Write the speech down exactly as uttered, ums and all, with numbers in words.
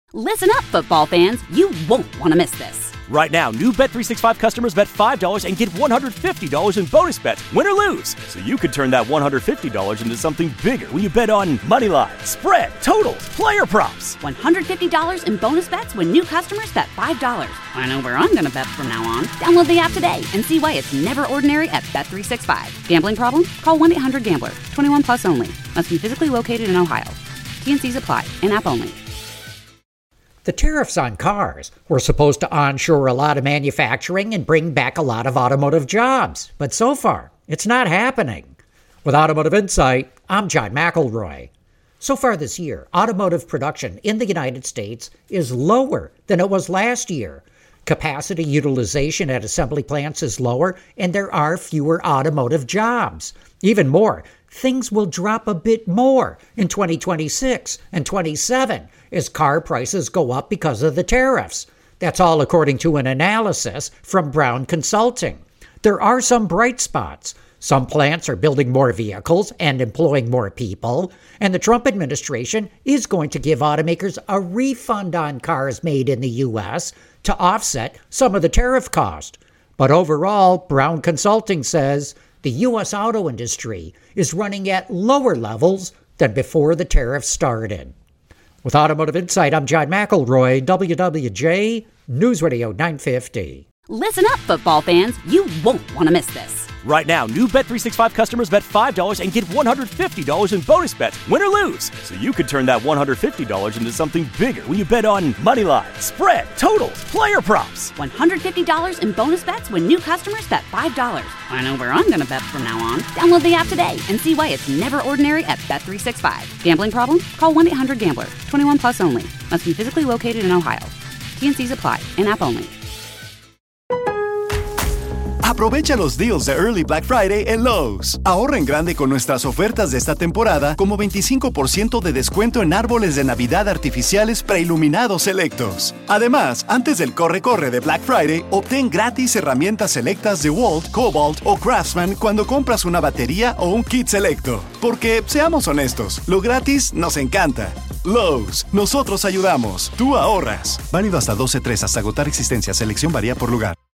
Listen up, football fans. You won't want to miss this. Right now, new Bet three sixty-five customers bet five dollars and get one hundred fifty dollars in bonus bets, win or lose. So you could turn that one hundred fifty dollars into something bigger when you bet on money line, spread, totals, player props. one hundred fifty dollars in bonus bets when new customers bet five dollars. I know where I'm going to bet from now on. Download the app today and see why it's never ordinary at Bet three sixty-five. Gambling problem? Call one eight hundred gambler. twenty-one plus only. Must be physically located in Ohio. T N Cs apply. In-app only. The tariffs on cars were supposed to onshore a lot of manufacturing and bring back a lot of automotive jobs. But so far, it's not happening. With Automotive Insight, I'm John McElroy. So far this year, automotive production in the United States is lower than it was last year. Capacity utilization at assembly plants is lower, and there are fewer automotive jobs. Even more, things will drop a bit more in twenty twenty-six and twenty-seven as car prices go up because of the tariffs. That's all according to an analysis from Brown Consulting. There are some bright spots. Some plants are building more vehicles and employing more people, and the Trump administration is going to give automakers a refund on cars made in the U S to offset some of the tariff cost. But overall, Brown Consulting says the U S auto industry is running at lower levels than before the tariffs started. With Automotive Insight, I'm John McElroy, W W J News Radio nine fifty. Listen up, football fans. You won't want to miss this. Right now, new Bet three sixty-five customers bet five dollars and get one hundred fifty dollars in bonus bets, win or lose. So you could turn that one hundred fifty dollars into something bigger when you bet on money line, spread, totals, player props. one hundred fifty dollars in bonus bets when new customers bet five dollars. I know where I'm going to bet from now on. Download the app today and see why it's never ordinary at Bet three sixty-five. Gambling problem? Call one eight hundred gambler. twenty-one plus only. Must be physically located in Ohio. T N Cs apply. In-app only. Aprovecha los deals de Early Black Friday en Lowe's. Ahorra en grande con nuestras ofertas de esta temporada, como veinticinco por ciento de descuento en árboles de Navidad artificiales preiluminados selectos. Además, antes del corre-corre de Black Friday, obtén gratis herramientas selectas de Walt, Cobalt o Craftsman cuando compras una batería o un kit selecto. Porque, seamos honestos, lo gratis nos encanta. Lowe's, nosotros ayudamos, tú ahorras. Válido hasta doce tres hasta agotar existencia. Selección varía por lugar.